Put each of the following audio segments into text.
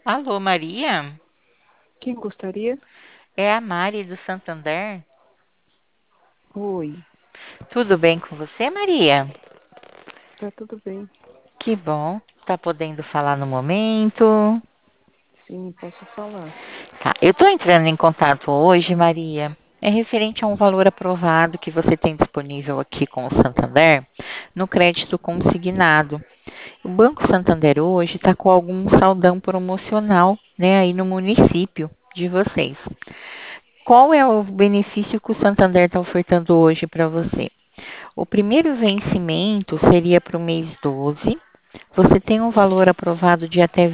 Alô, Maria? Quem gostaria? É a Mari do Santander. Oi, Tudo bem com você, Maria? tá tudo bem. Que bom. Tá podendo falar no momento? Sim, posso falar. Tá. Eu tô entrando em contato hoje, Maria. É referente a um valor aprovado que você tem disponível aqui com o Santander no crédito consignado. O Banco Santander hoje está com algum saldão promocional, né, aí no município de vocês. Qual é o benefício que o Santander está ofertando hoje para você? O primeiro vencimento seria para o mês 12. Você tem um valor aprovado de até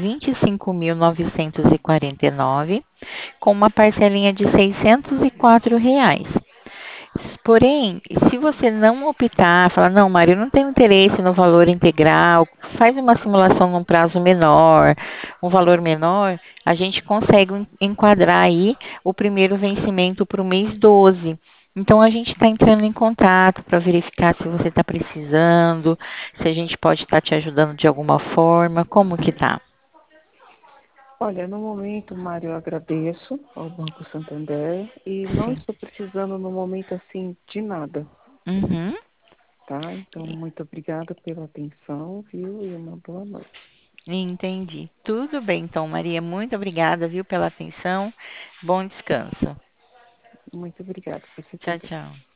25.949, com uma parcelinha de R$ 604. Porém, se você não optar, falar, não, Mário, eu não tenho interesse no valor integral, faz uma simulação num prazo menor, um valor menor, a gente consegue enquadrar aí o primeiro vencimento para o mês 12. Então, a gente está entrando em contato para verificar se você está precisando, se a gente pode estar te ajudando de alguma forma, como que tá? Olha, no momento, Mário, eu agradeço ao Banco Santander e não Sim. estou precisando no momento assim de nada, Uhum. tá? Então, muito obrigada pela atenção, viu? E uma boa noite. Entendi. Tudo bem, então, Maria. Muito obrigada, viu, pela atenção. Bom descanso. Muito obrigada, você Tchau, também. tchau.